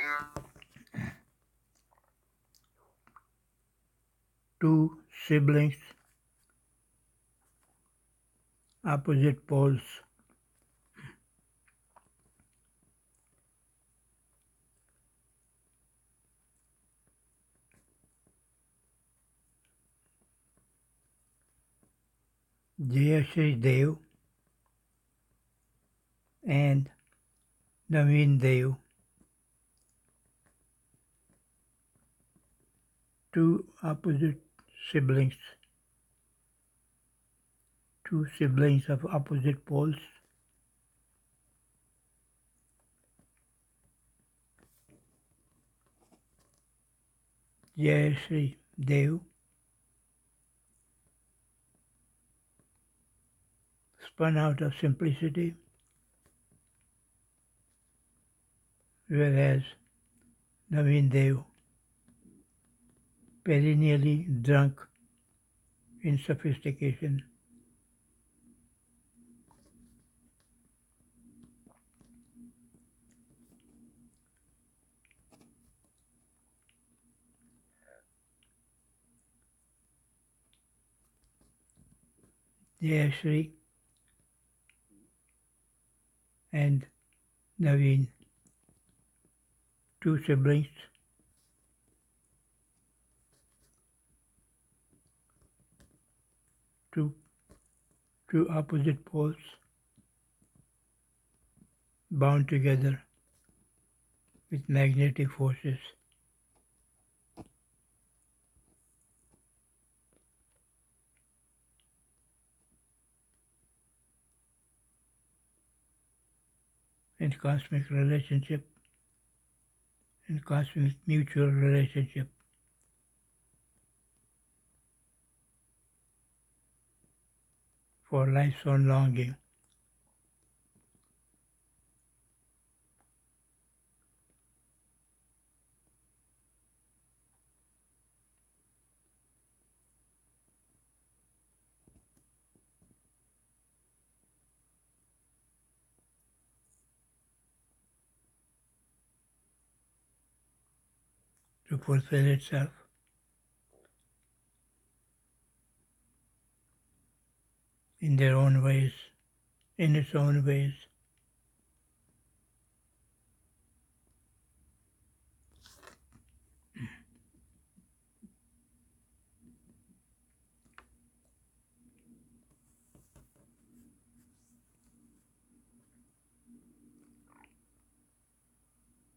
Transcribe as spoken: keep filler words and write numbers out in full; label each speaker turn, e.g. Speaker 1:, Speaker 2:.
Speaker 1: Two siblings, opposite poles. Jayashree Dev and Naveen Dev. Two opposite siblings. Two siblings of opposite poles. Jayashree Dev spun out of simplicity, whereas Naveen Dev perennially drunk in sophistication. Jayashree and Naveen, two siblings, two, two opposite poles bound together with magnetic forces. In cosmic relationship, in cosmic mutual relationship. For life's own longing. To fulfill itself. In their own ways, in its own ways.